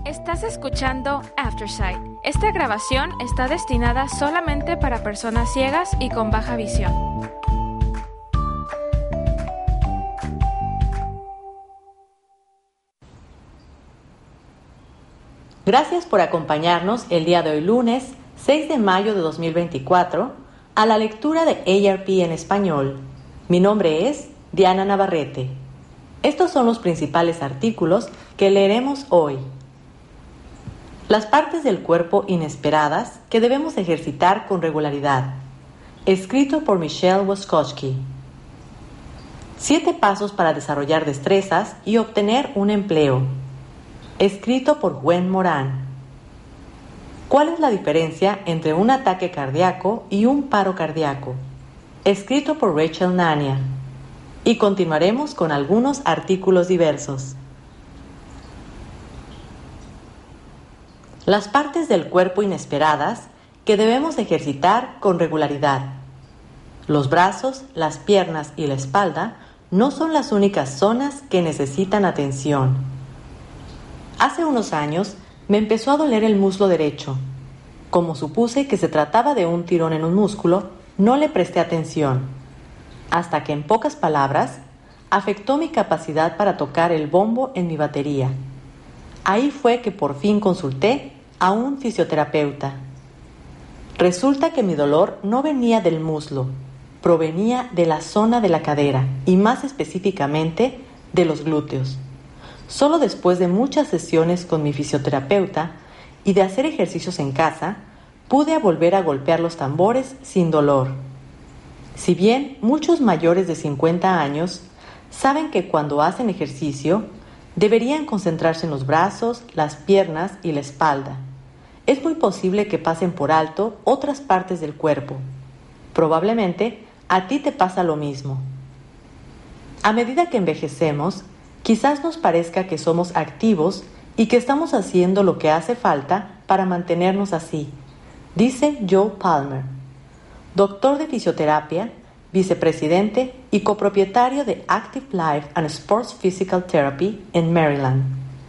Estás escuchando Aftersight. Esta grabación está destinada solamente para personas ciegas y con baja visión. Gracias por acompañarnos el día de hoy, lunes 6 de mayo de 2024, a la lectura de ARP en español. Mi nombre es Diana Navarrete. Estos son los principales artículos que leeremos hoy. Las partes del cuerpo inesperadas que debemos ejercitar con regularidad. Escrito por Michelle Woskowski. 7 pasos para desarrollar destrezas y obtener un empleo. Escrito por Gwen Moran. ¿Cuál es la diferencia entre un ataque cardíaco y un paro cardíaco? Escrito por Rachel Nania. Y continuaremos con algunos artículos diversos. Las partes del cuerpo inesperadas que debemos ejercitar con regularidad. Los brazos, las piernas y la espalda no son las únicas zonas que necesitan atención. Hace unos años me empezó a doler el muslo derecho. Como supuse que se trataba de un tirón en un músculo, no le presté atención. Hasta que, en pocas palabras, afectó mi capacidad para tocar el bombo en mi batería. Ahí fue que por fin consulté a un fisioterapeuta. Resulta que mi dolor no venía del muslo, provenía de la zona de la cadera y más específicamente de los glúteos. Solo después de muchas sesiones con mi fisioterapeuta y de hacer ejercicios en casa, pude volver a golpear los tambores sin dolor. Si bien muchos mayores de 50 años saben que cuando hacen ejercicio deberían concentrarse en los brazos, las piernas y la espalda, es muy posible que pasen por alto otras partes del cuerpo. Probablemente a ti te pasa lo mismo. A medida que envejecemos, quizás nos parezca que somos activos y que estamos haciendo lo que hace falta para mantenernos así, dice Joe Palmer, doctor de fisioterapia, vicepresidente y copropietario de Active Life and Sports Physical Therapy en Maryland.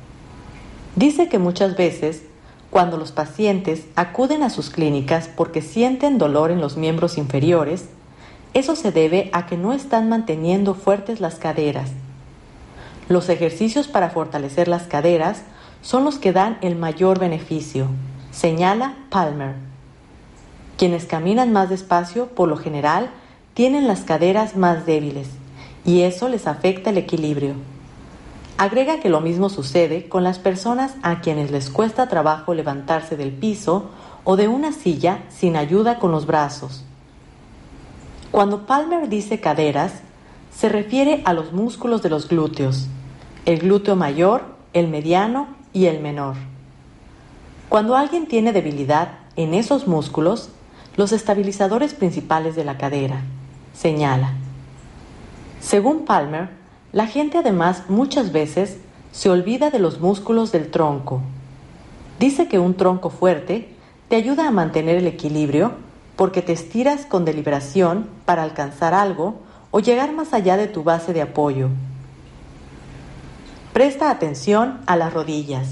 Dice que muchas veces, cuando los pacientes acuden a sus clínicas porque sienten dolor en los miembros inferiores, eso se debe a que no están manteniendo fuertes las caderas. Los ejercicios para fortalecer las caderas son los que dan el mayor beneficio, señala Palmer. Quienes caminan más despacio, por lo general, tienen las caderas más débiles y eso les afecta el equilibrio. Agrega que lo mismo sucede con las personas a quienes les cuesta trabajo levantarse del piso o de una silla sin ayuda con los brazos. Cuando Palmer dice caderas, se refiere a los músculos de los glúteos, el glúteo mayor, el mediano y el menor. Cuando alguien tiene debilidad en esos músculos, los estabilizadores principales de la cadera, señala. Según Palmer, la gente además muchas veces se olvida de los músculos del tronco. Dice que un tronco fuerte te ayuda a mantener el equilibrio porque te estiras con deliberación para alcanzar algo o llegar más allá de tu base de apoyo. Presta atención a las rodillas.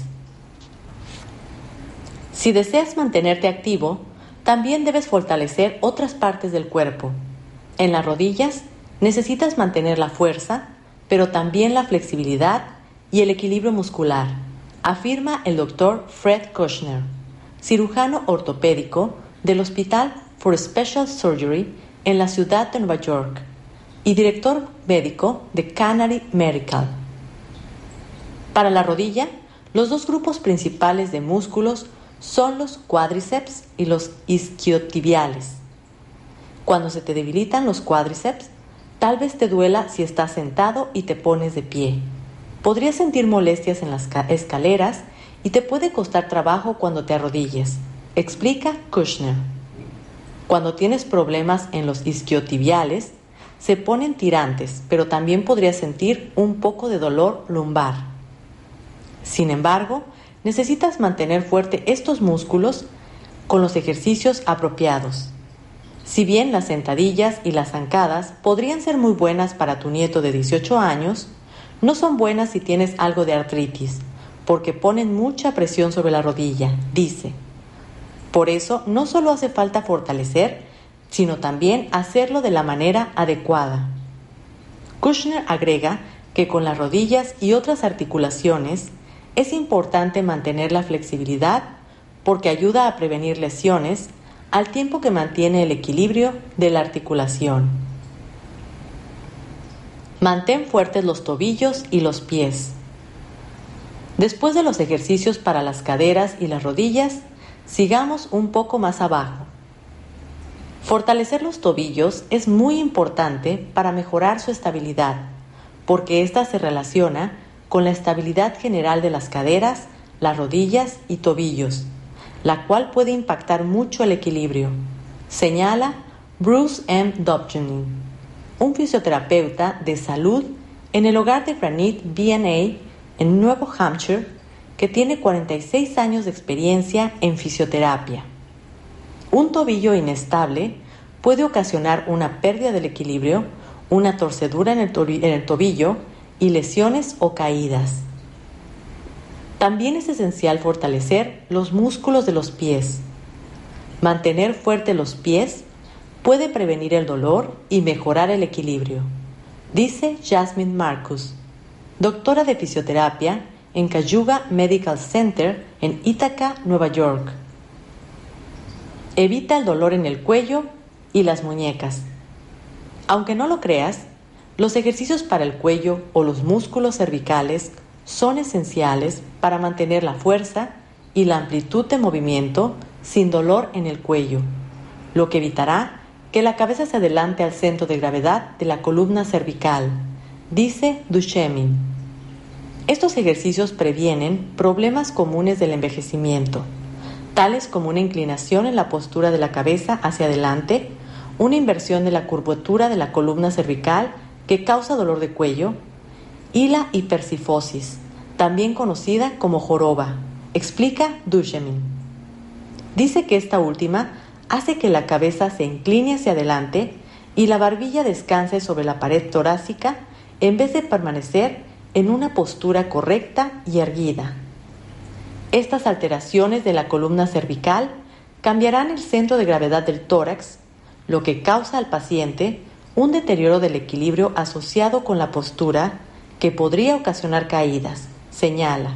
Si deseas mantenerte activo, también debes fortalecer otras partes del cuerpo. En las rodillas necesitas mantener la fuerza, pero también la flexibilidad y el equilibrio muscular, afirma el Dr. Fred Kushner, cirujano ortopédico del Hospital for Special Surgery en la ciudad de Nueva York y director médico de Canary Medical. Para la rodilla, los dos grupos principales de músculos son los cuádriceps y los isquiotibiales. Cuando se te debilitan los cuádriceps, tal vez te duela si estás sentado y te pones de pie. Podrías sentir molestias en las escaleras y te puede costar trabajo cuando te arrodilles, explica Kushner. Cuando tienes problemas en los isquiotibiales, se ponen tirantes, pero también podrías sentir un poco de dolor lumbar. Sin embargo, necesitas mantener fuerte estos músculos con los ejercicios apropiados. Si bien las sentadillas y las zancadas podrían ser muy buenas para tu nieto de 18 años, no son buenas si tienes algo de artritis, porque ponen mucha presión sobre la rodilla, dice. Por eso no solo hace falta fortalecer, sino también hacerlo de la manera adecuada. Kushner agrega que con las rodillas y otras articulaciones es importante mantener la flexibilidad porque ayuda a prevenir lesiones al tiempo que mantiene el equilibrio de la articulación. Mantén fuertes los tobillos y los pies. Después de los ejercicios para las caderas y las rodillas, sigamos un poco más abajo. Fortalecer los tobillos es muy importante para mejorar su estabilidad, porque ésta se relaciona con la estabilidad general de las caderas, las rodillas y tobillos, la cual puede impactar mucho el equilibrio, señala Bruce M. Dobjany, un fisioterapeuta de salud en el hogar de Granite B&A en Nuevo Hampshire, que tiene 46 años de experiencia en fisioterapia. Un tobillo inestable puede ocasionar una pérdida del equilibrio, una torcedura en el tobillo y lesiones o caídas. También es esencial fortalecer los músculos de los pies. Mantener fuertes los pies puede prevenir el dolor y mejorar el equilibrio, dice Jasmine Marcus, doctora de fisioterapia en Cayuga Medical Center en Ithaca, Nueva York. Evita el dolor en el cuello y las muñecas. Aunque no lo creas, los ejercicios para el cuello o los músculos cervicales son esenciales para mantener la fuerza y la amplitud de movimiento sin dolor en el cuello, lo que evitará que la cabeza se adelante al centro de gravedad de la columna cervical, dice Duchemin. Estos ejercicios previenen problemas comunes del envejecimiento, tales como una inclinación en la postura de la cabeza hacia adelante, una inversión de la curvatura de la columna cervical que causa dolor de cuello, y la hipercifosis, también conocida como joroba, explica Duchemin. Dice que esta última hace que la cabeza se incline hacia adelante y la barbilla descanse sobre la pared torácica en vez de permanecer en una postura correcta y erguida. Estas alteraciones de la columna cervical cambiarán el centro de gravedad del tórax, lo que causa al paciente un deterioro del equilibrio asociado con la postura que podría ocasionar caídas, señala.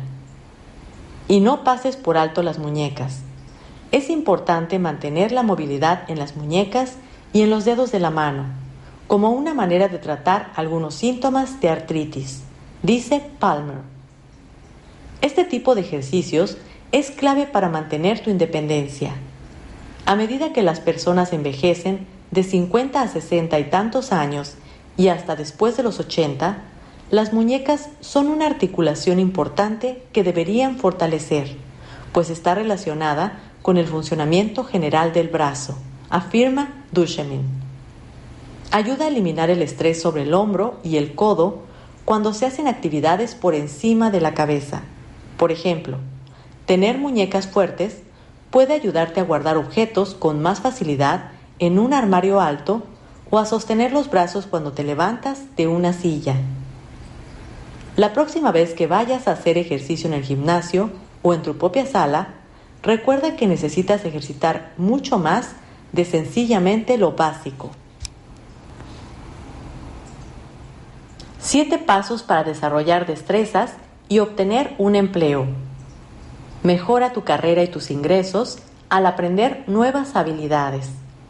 Y no pases por alto las muñecas. Es importante mantener la movilidad en las muñecas y en los dedos de la mano, como una manera de tratar algunos síntomas de artritis, dice Palmer. Este tipo de ejercicios es clave para mantener tu independencia. A medida que las personas envejecen de 50 a 60 y tantos años y hasta después de los 80, las muñecas son una articulación importante que deberían fortalecer, pues está relacionada con el funcionamiento general del brazo, afirma Duchemin. Ayuda a eliminar el estrés sobre el hombro y el codo cuando se hacen actividades por encima de la cabeza. Por ejemplo, tener muñecas fuertes puede ayudarte a guardar objetos con más facilidad en un armario alto o a sostener los brazos cuando te levantas de una silla. La próxima vez que vayas a hacer ejercicio en el gimnasio o en tu propia sala, recuerda que necesitas ejercitar mucho más de sencillamente lo básico. 7 pasos para desarrollar destrezas y obtener un empleo. Mejora tu carrera y tus ingresos al aprender nuevas habilidades.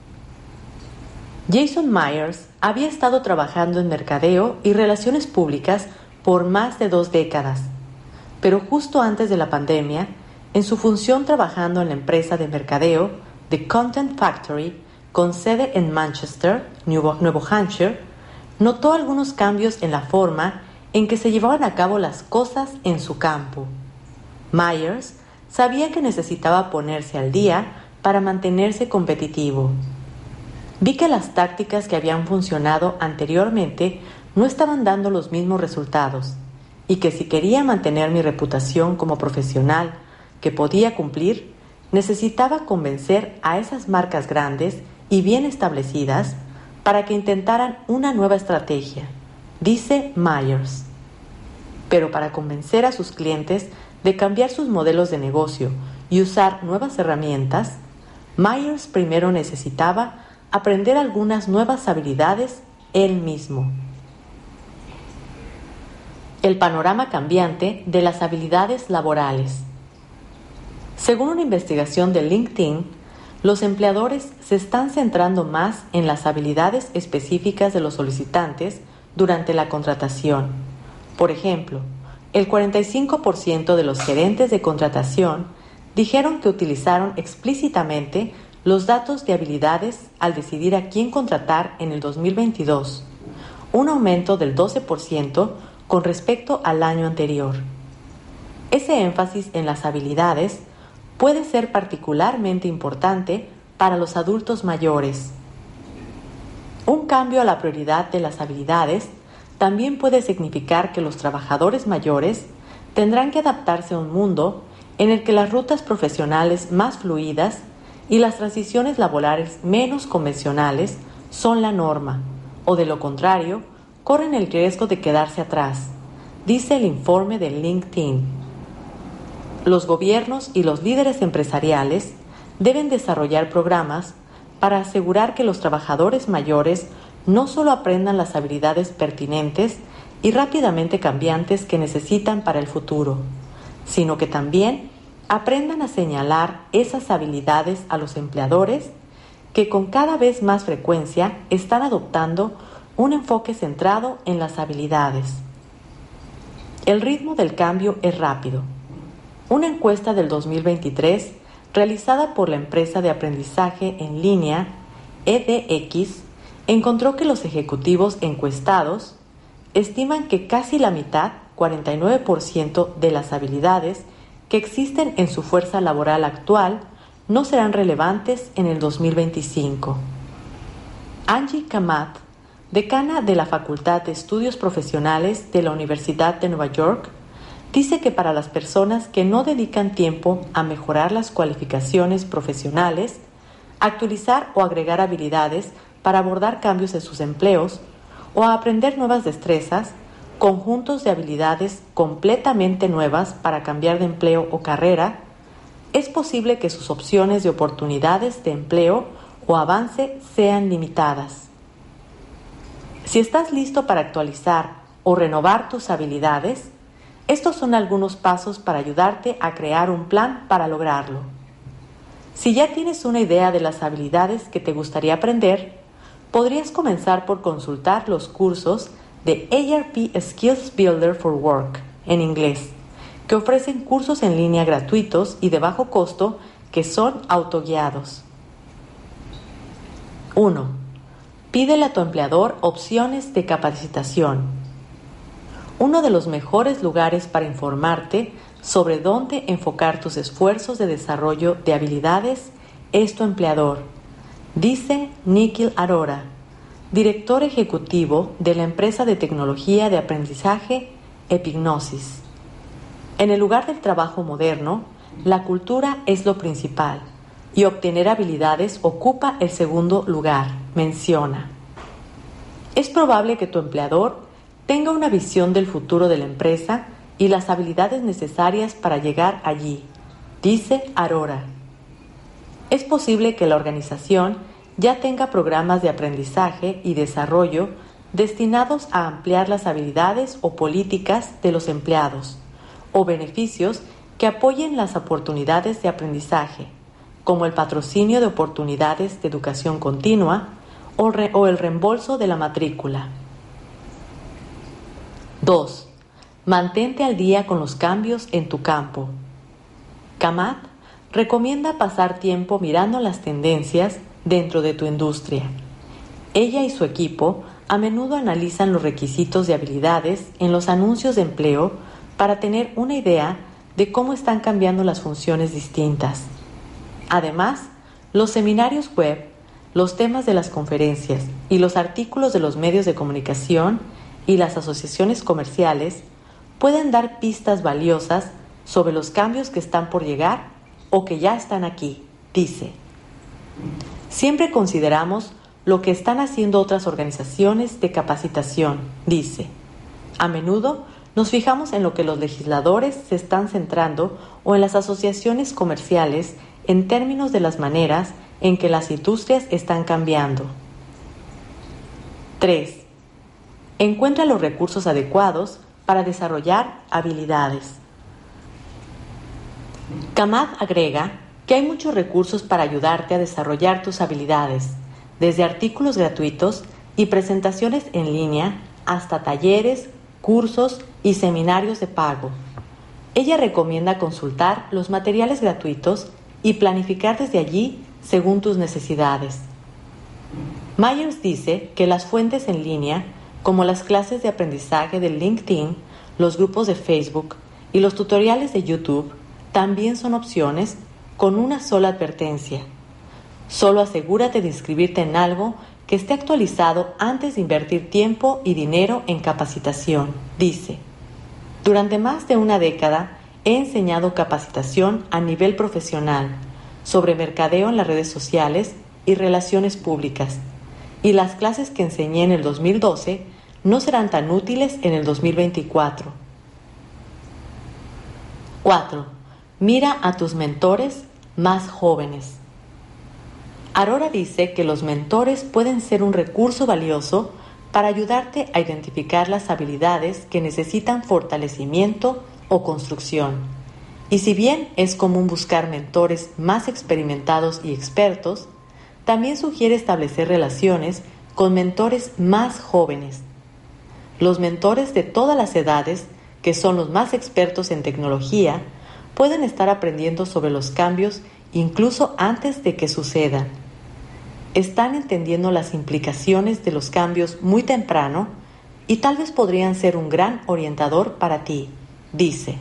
Jason Myers había estado trabajando en mercadeo y relaciones públicas por más de 2 décadas, pero justo antes de la pandemia, en su función trabajando en la empresa de mercadeo The Content Factory, con sede en Manchester, Nuevo Hampshire, notó algunos cambios en la forma en que se llevaban a cabo las cosas en su campo. Myers sabía que necesitaba ponerse al día para mantenerse competitivo. Vi que las tácticas que habían funcionado anteriormente no estaban dando los mismos resultados y que si quería mantener mi reputación como profesional que podía cumplir, necesitaba convencer a esas marcas grandes y bien establecidas para que intentaran una nueva estrategia, dice Myers. Pero para convencer a sus clientes de cambiar sus modelos de negocio y usar nuevas herramientas, Myers primero necesitaba aprender algunas nuevas habilidades él mismo. El panorama cambiante de las habilidades laborales. Según una investigación de LinkedIn, los empleadores se están centrando más en las habilidades específicas de los solicitantes durante la contratación. Por ejemplo, el 45% de los gerentes de contratación dijeron que utilizaron explícitamente los datos de habilidades al decidir a quién contratar en el 2022, un aumento del 12% con respecto al año anterior. Ese énfasis en las habilidades puede ser particularmente importante para los adultos mayores. Un cambio a la prioridad de las habilidades también puede significar que los trabajadores mayores tendrán que adaptarse a un mundo en el que las rutas profesionales más fluidas y las transiciones laborales menos convencionales son la norma, o de lo contrario, corren el riesgo de quedarse atrás, dice el informe de LinkedIn. Los gobiernos y los líderes empresariales deben desarrollar programas para asegurar que los trabajadores mayores no solo aprendan las habilidades pertinentes y rápidamente cambiantes que necesitan para el futuro, sino que también aprendan a señalar esas habilidades a los empleadores que con cada vez más frecuencia están adoptando un enfoque centrado en las habilidades. El ritmo del cambio es rápido. Una encuesta del 2023 realizada por la empresa de aprendizaje en línea edX encontró que los ejecutivos encuestados estiman que casi la mitad, 49% de las habilidades que existen en su fuerza laboral actual no serán relevantes en el 2025. Angie Kamat, decana de la Facultad de Estudios Profesionales de la Universidad de Nueva York, dice que para las personas que no dedican tiempo a mejorar las cualificaciones profesionales, actualizar o agregar habilidades para abordar cambios en sus empleos o a aprender nuevas destrezas, conjuntos de habilidades completamente nuevas para cambiar de empleo o carrera, es posible que sus opciones de oportunidades de empleo o avance sean limitadas. Si estás listo para actualizar o renovar tus habilidades, estos son algunos pasos para ayudarte a crear un plan para lograrlo. Si ya tienes una idea de las habilidades que te gustaría aprender, podrías comenzar por consultar los cursos de AARP Skills Builder for Work, en inglés, que ofrecen cursos en línea gratuitos y de bajo costo que son autoguiados. 1. Pídele a tu empleador opciones de capacitación. Uno de los mejores lugares para informarte sobre dónde enfocar tus esfuerzos de desarrollo de habilidades es tu empleador, dice Nikhil Arora, director ejecutivo de la empresa de tecnología de aprendizaje Epignosis. En el lugar del trabajo moderno, la cultura es lo principal y obtener habilidades ocupa el segundo lugar, menciona. Es probable que tu empleador tenga una visión del futuro de la empresa y las habilidades necesarias para llegar allí, dice Arora. Es posible que la organización ya tenga programas de aprendizaje y desarrollo destinados a ampliar las habilidades o políticas de los empleados, o beneficios que apoyen las oportunidades de aprendizaje, como el patrocinio de oportunidades de educación continua o el reembolso de la matrícula. 2. Mantente al día con los cambios en tu campo. Kamat recomienda pasar tiempo mirando las tendencias dentro de tu industria. Ella y su equipo a menudo analizan los requisitos de habilidades en los anuncios de empleo para tener una idea de cómo están cambiando las funciones distintas. Además, los seminarios web, los temas de las conferencias y los artículos de los medios de comunicación y las asociaciones comerciales pueden dar pistas valiosas sobre los cambios que están por llegar o que ya están aquí, dice. Siempre consideramos lo que están haciendo otras organizaciones de capacitación, dice. A menudo nos fijamos en lo que los legisladores se están centrando o en las asociaciones comerciales en términos de las maneras en que las industrias están cambiando. 3. Encuentra los recursos adecuados para desarrollar habilidades. Kamad agrega que hay muchos recursos para ayudarte a desarrollar tus habilidades, desde artículos gratuitos y presentaciones en línea hasta talleres, cursos y seminarios de pago. Ella recomienda consultar los materiales gratuitos y planificar desde allí según tus necesidades. Myers dice que las fuentes en línea, como las clases de aprendizaje de LinkedIn, los grupos de Facebook y los tutoriales de YouTube, también son opciones con una sola advertencia. Solo asegúrate de inscribirte en algo que esté actualizado antes de invertir tiempo y dinero en capacitación. Dice: durante más de una década he enseñado capacitación a nivel profesional sobre mercadeo en las redes sociales y relaciones públicas, y las clases que enseñé en el 2012 no serán tan útiles en el 2024. 4. Mira a tus mentores más jóvenes. Aurora dice que los mentores pueden ser un recurso valioso para ayudarte a identificar las habilidades que necesitan fortalecimiento o construcción. Y si bien es común buscar mentores más experimentados y expertos, también sugiere establecer relaciones con mentores más jóvenes. Los mentores de todas las edades, que son los más expertos en tecnología, pueden estar aprendiendo sobre los cambios incluso antes de que sucedan. Están entendiendo las implicaciones de los cambios muy temprano y tal vez podrían ser un gran orientador para ti, dice.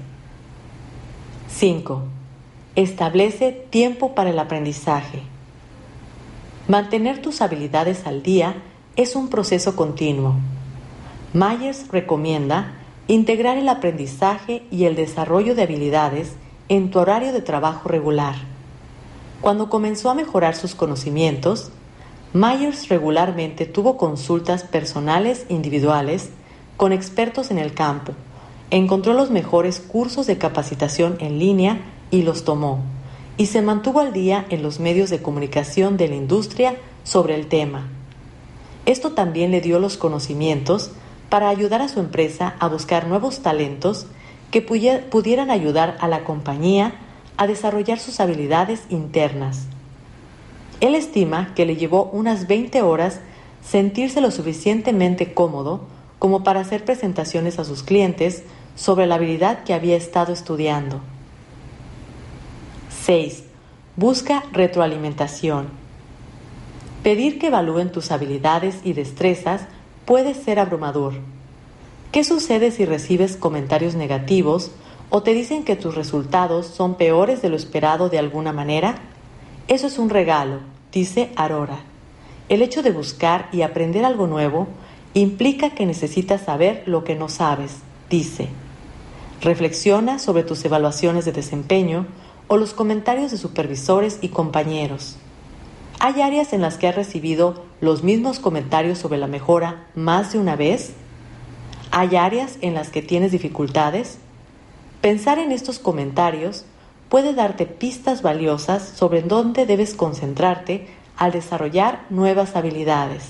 5. Establece tiempo para el aprendizaje. Mantener tus habilidades al día es un proceso continuo. Myers recomienda integrar el aprendizaje y el desarrollo de habilidades en tu horario de trabajo regular. Cuando comenzó a mejorar sus conocimientos, Myers regularmente tuvo consultas personales individuales con expertos en el campo, encontró los mejores cursos de capacitación en línea y los tomó, y se mantuvo al día en los medios de comunicación de la industria sobre el tema. Esto también le dio los conocimientos para ayudar a su empresa a buscar nuevos talentos que pudieran ayudar a la compañía a desarrollar sus habilidades internas. Él estima que le llevó unas 20 horas sentirse lo suficientemente cómodo como para hacer presentaciones a sus clientes sobre la habilidad que había estado estudiando. 6. Busca retroalimentación. Pedir que evalúen tus habilidades y destrezas puede ser abrumador. ¿Qué sucede si recibes comentarios negativos o te dicen que tus resultados son peores de lo esperado de alguna manera? Eso es un regalo, dice Aurora. El hecho de buscar y aprender algo nuevo implica que necesitas saber lo que no sabes, dice. Reflexiona sobre tus evaluaciones de desempeño o los comentarios de supervisores y compañeros. ¿Hay áreas en las que has recibido los mismos comentarios sobre la mejora más de una vez? ¿Hay áreas en las que tienes dificultades? Pensar en estos comentarios puede darte pistas valiosas sobre dónde debes concentrarte al desarrollar nuevas habilidades.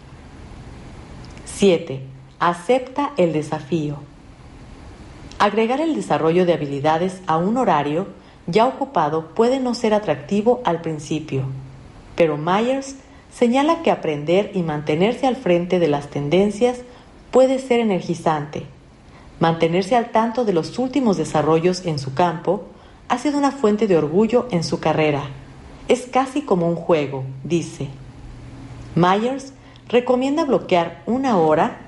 7. Acepta el desafío. Agregar el desarrollo de habilidades a un horario ya ocupado puede no ser atractivo al principio, pero Myers señala que aprender y mantenerse al frente de las tendencias puede ser energizante. Mantenerse al tanto de los últimos desarrollos en su campo ha sido una fuente de orgullo en su carrera. Es casi como un juego, dice. Myers recomienda bloquear 1 hora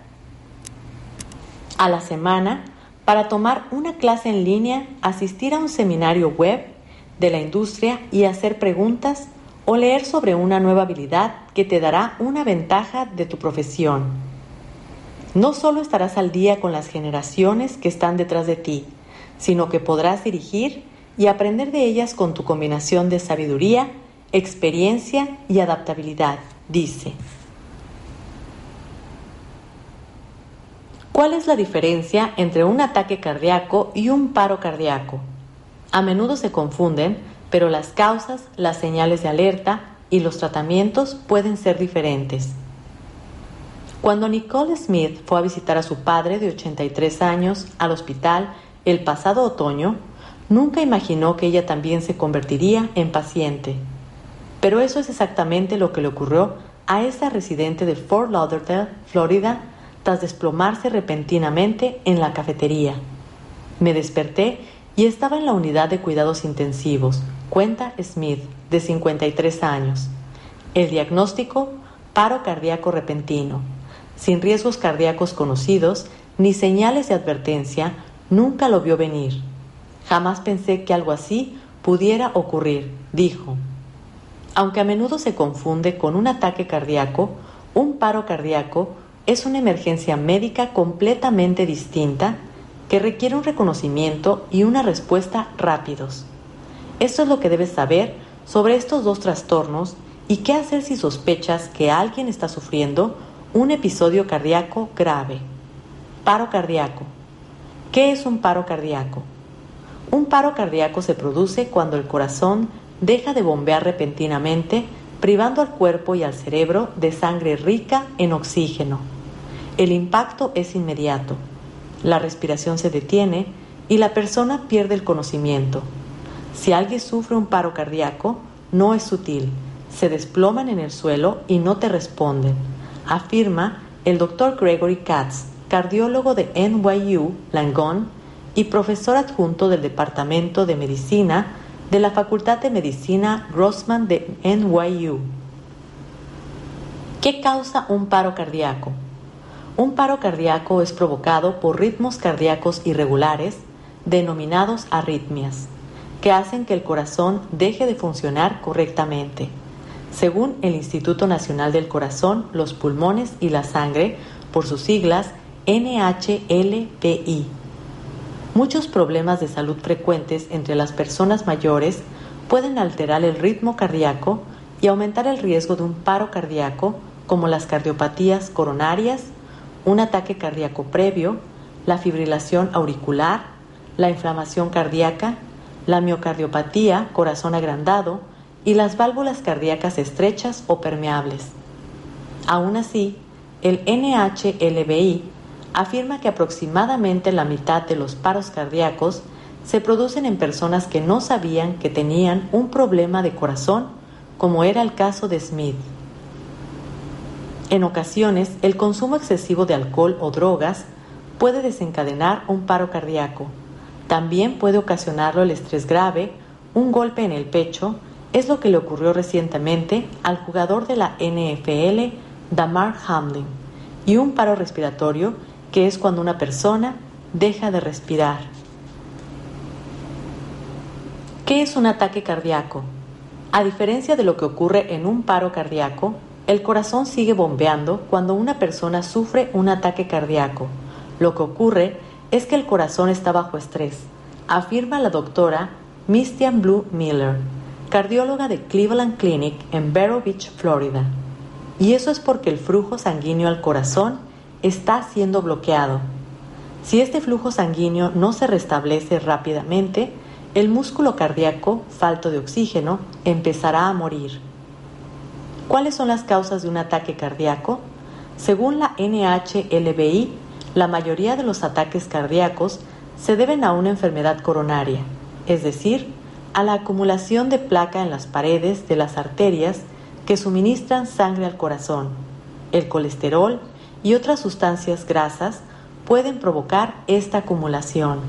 a la semana para tomar una clase en línea, asistir a un seminario web de la industria y hacer preguntas o leer sobre una nueva habilidad que te dará una ventaja de tu profesión. No solo estarás al día con las generaciones que están detrás de ti, sino que podrás dirigir y aprender de ellas con tu combinación de sabiduría, experiencia y adaptabilidad, dice. ¿Cuál es la diferencia entre un ataque cardíaco y un paro cardíaco? A menudo se confunden, pero las causas, las señales de alerta y los tratamientos pueden ser diferentes. Cuando Nicole Smith fue a visitar a su padre de 83 años al hospital el pasado otoño, nunca imaginó que ella también se convertiría en paciente. Pero eso es exactamente lo que le ocurrió a esa residente de Fort Lauderdale, Florida, tras desplomarse repentinamente en la cafetería. Me desperté y estaba en la unidad de cuidados intensivos, cuenta Smith, de 53 años. El diagnóstico: paro cardíaco repentino. Sin riesgos cardíacos conocidos ni señales de advertencia, nunca lo vio venir. Jamás pensé que algo así pudiera ocurrir, dijo. Aunque a menudo se confunde con un ataque cardíaco, un paro cardíaco es una emergencia médica completamente distinta que requiere un reconocimiento y una respuesta rápidos. Esto es lo que debes saber sobre estos dos trastornos y qué hacer si sospechas que alguien está sufriendo un episodio cardíaco grave. Paro cardíaco. ¿Qué es un paro cardíaco? Un paro cardíaco se produce cuando el corazón deja de bombear repentinamente, privando al cuerpo y al cerebro de sangre rica en oxígeno. El impacto es inmediato. La respiración se detiene y la persona pierde el conocimiento. Si alguien sufre un paro cardíaco, no es sutil. Se desploman en el suelo y no te responden, afirma el Dr. Gregory Katz, cardiólogo de NYU Langone y profesor adjunto del Departamento de Medicina de la Facultad de Medicina Grossman de NYU. ¿Qué causa un paro cardíaco? Un paro cardíaco es provocado por ritmos cardíacos irregulares, denominados arritmias, que hacen que el corazón deje de funcionar correctamente. Según el Instituto Nacional del Corazón, los Pulmones y la Sangre, por sus siglas NHLPI. Muchos problemas de salud frecuentes entre las personas mayores pueden alterar el ritmo cardíaco y aumentar el riesgo de un paro cardíaco, como las cardiopatías coronarias, un ataque cardíaco previo, la fibrilación auricular, la inflamación cardíaca, la miocardiopatía, corazón agrandado y las válvulas cardíacas estrechas o permeables. Aún así, el NHLBI afirma que aproximadamente la mitad de los paros cardíacos se producen en personas que no sabían que tenían un problema de corazón, como era el caso de Smith. En ocasiones, el consumo excesivo de alcohol o drogas puede desencadenar un paro cardíaco. También puede ocasionarlo el estrés grave, un golpe en el pecho. Es lo que le ocurrió recientemente al jugador de la NFL, Damar Hamlin, y un paro respiratorio, que es cuando una persona deja de respirar. ¿Qué es un ataque cardíaco? A diferencia de lo que ocurre en un paro cardíaco, el corazón sigue bombeando cuando una persona sufre un ataque cardíaco. Lo que ocurre es que el corazón está bajo estrés, afirma la doctora Mistian Blue Miller, cardióloga de Cleveland Clinic en Vero Beach, Florida. Y eso es porque el flujo sanguíneo al corazón está siendo bloqueado. Si este flujo sanguíneo no se restablece rápidamente, el músculo cardíaco, falto de oxígeno, empezará a morir. ¿Cuáles son las causas de un ataque cardíaco? Según la NHLBI, la mayoría de los ataques cardíacos se deben a una enfermedad coronaria, es decir, a la acumulación de placa en las paredes de las arterias que suministran sangre al corazón. El colesterol y otras sustancias grasas pueden provocar esta acumulación.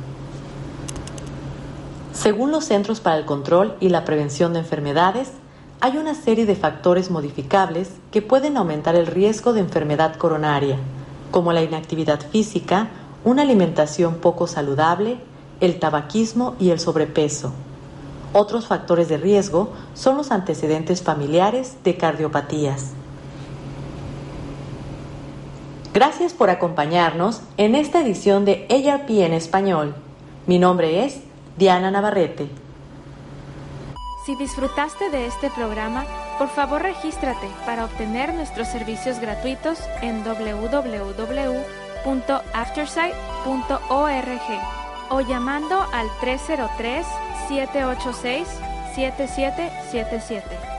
Según los Centros para el Control y la Prevención de Enfermedades, hay una serie de factores modificables que pueden aumentar el riesgo de enfermedad coronaria, como la inactividad física, una alimentación poco saludable, el tabaquismo y el sobrepeso. Otros factores de riesgo son los antecedentes familiares de cardiopatías. Gracias por acompañarnos en esta edición de AARP en español. Mi nombre es Diana Navarrete. Si disfrutaste de este programa, por favor regístrate para obtener nuestros servicios gratuitos en www.aarp.org. www.aftersight.org o llamando al 303-786-7777.